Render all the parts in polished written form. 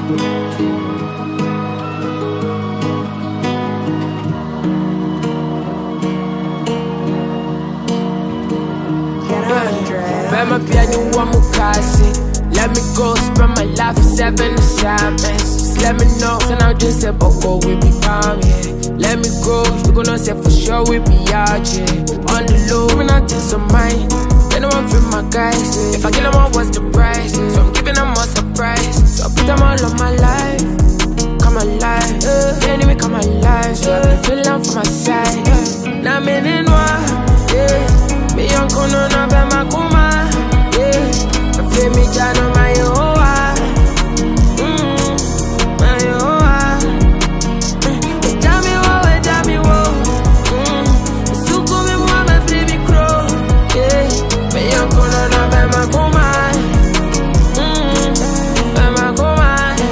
Bema piano one mukasi. Let me go, spend my life 7 assignments. Just let me know, so now just say boko we be calm, yeah. Let me go, you gonna say for sure we be out, yeah. On the low, giving out things on mine. They don't want feel my guys. If I get them all, what's the price? So I'm giving them all surprise. So I put them all on my life. Come alive, can't even come alive. So I been feeling for my side. Now I'm in one, yeah. Me young kono na be makuma, yeah. I feel me jano my hoa, my hoa. Jami wo, suku mi mwa me baby crow, yeah. Me young kono na be makuma, be makuma,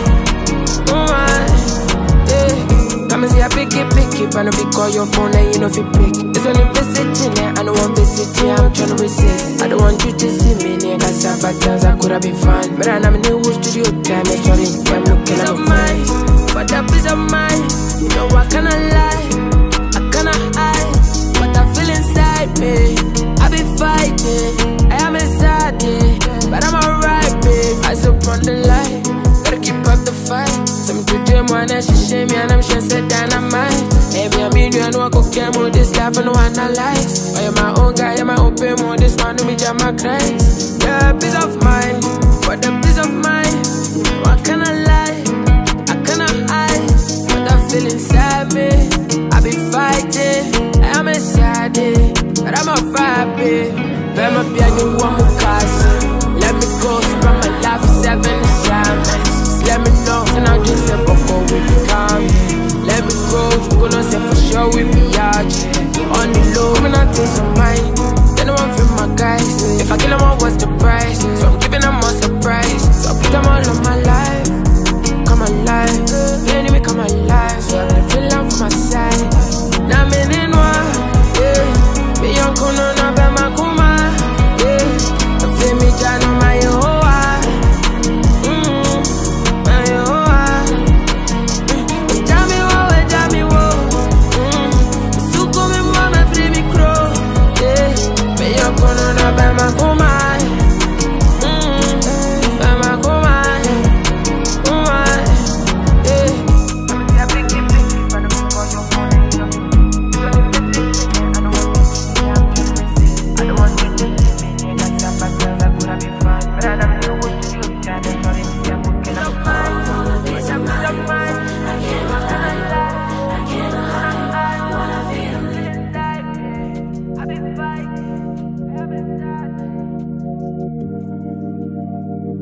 yeah. Come and see I pick it, but if you call your phone and you know if you pick. It's only visiting, I don't want visiting, I'm tryna resist. I don't want you to see me, nigga, cause bad times I coulda been fun. But I'm in the studio time, it's sorry, I'm looking at my for that peace of mind, you know I cannot lie, I cannot hide what I feel inside me. I be fighting, I am inside it, but I'm alright, babe. Eyes up on the light, gotta keep up the fight. Some to dream one and she shame me and I'm sure said dynamite. Hey, me, I mean, you know I go care more this life and no one analyze. I am my own guy, I'm my open more this one to me, jam my cries. Yeah, peace of mind, for the peace of mind. What can I lie? I cannot hide what I feel inside me. I be fighting, I am inside it, but I'm a vibe, babe. Bema piano one